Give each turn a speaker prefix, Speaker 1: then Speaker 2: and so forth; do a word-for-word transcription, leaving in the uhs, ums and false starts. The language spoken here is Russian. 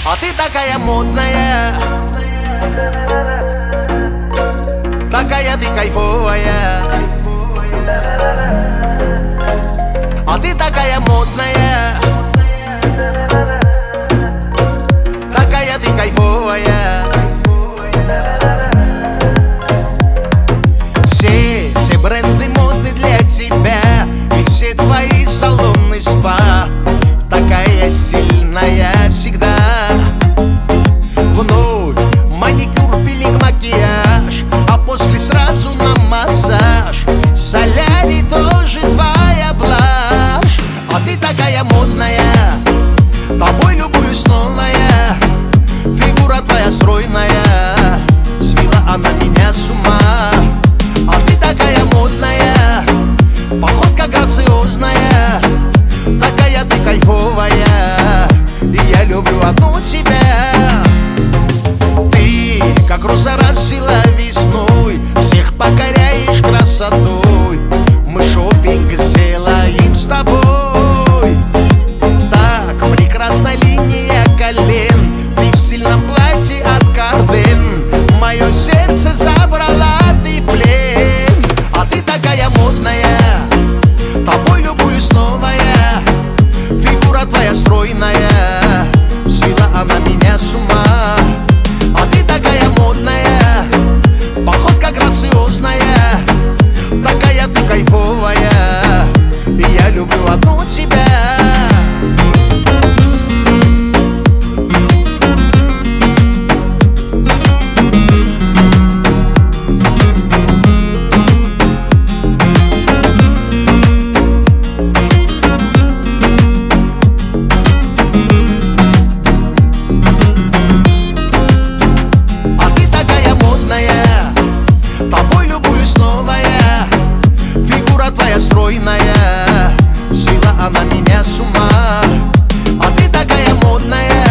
Speaker 1: А ты такая модная, такая ты кайфовая. А ты такая модная, такая ты кайфовая. Все, все бренды моды для тебя, и все твои салоны спа. Такая сильная всегда. Вновь маникюр, пилинг, макияж, а после сразу на массаж. Солярий тоже твоя блажь. А ты такая модная, тобой любуюсь новая. Фигура твоя стройная, свела она меня с ума. А ты такая модная, походка грациозная, такая ты кайфовая, и я люблю одну тебя. Ты, как роза расцвела весной, всех покоряешь красотой. Мы шопинг сделаем с тобой. Так, прекрасна линия колен, ты в стильном платье от Карден. Мое сердце забрала ты в плен. А ты такая модная, тобой любуюсь новая. Фигура твоя стройная, свела она меня с ума. А ты такая модная, походка грациозная, такая ты кайфовая, и я люблю одну тебя. Твоя стройная, свела она меня с ума. А ты такая модная,